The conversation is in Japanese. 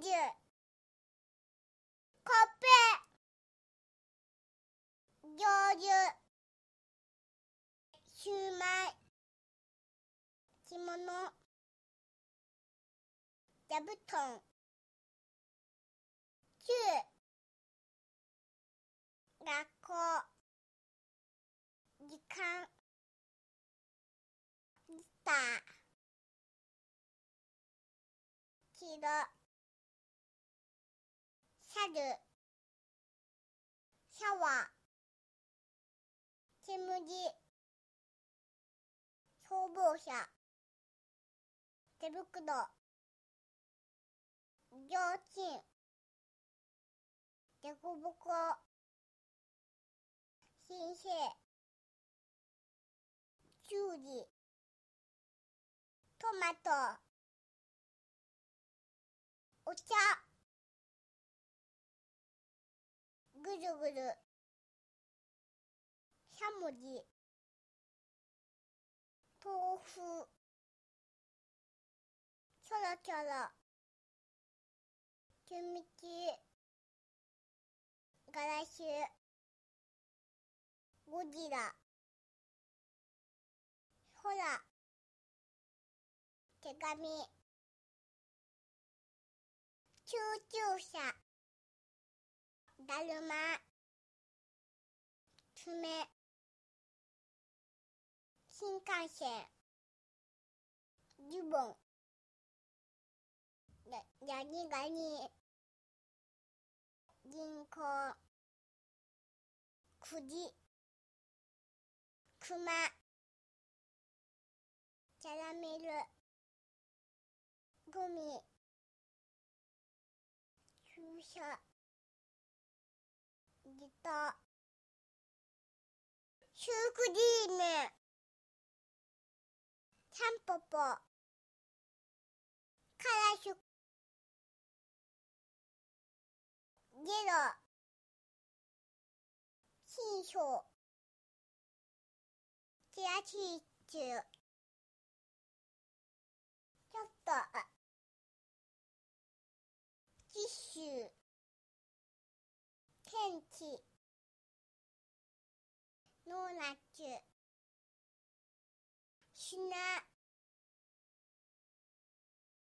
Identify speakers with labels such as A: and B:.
A: 樹、コップ、上手、シューマイ、着物、座布団、中、学校、時間、ギター、黄色、猿、シャワー、煙、消防車、手袋、提灯、でこぼこ、先生、きゅうり、トマト、お茶、ぐるぐる、しゃもじ、豆腐、キョロキョロ、キュミチ、ガラシュ、ゴジラ、ほら、手紙、救急車、だるま、爪、新幹線、リボン、ヤギガニ、銀行、くじ、クマ、キャラメル、グミ、注射、ギター、シュークリーム、タンポポ、カラシュ、ゲロ、新章、チラシーチュー、ちょっと、ティッシュ、天気、ドーナツ、砂、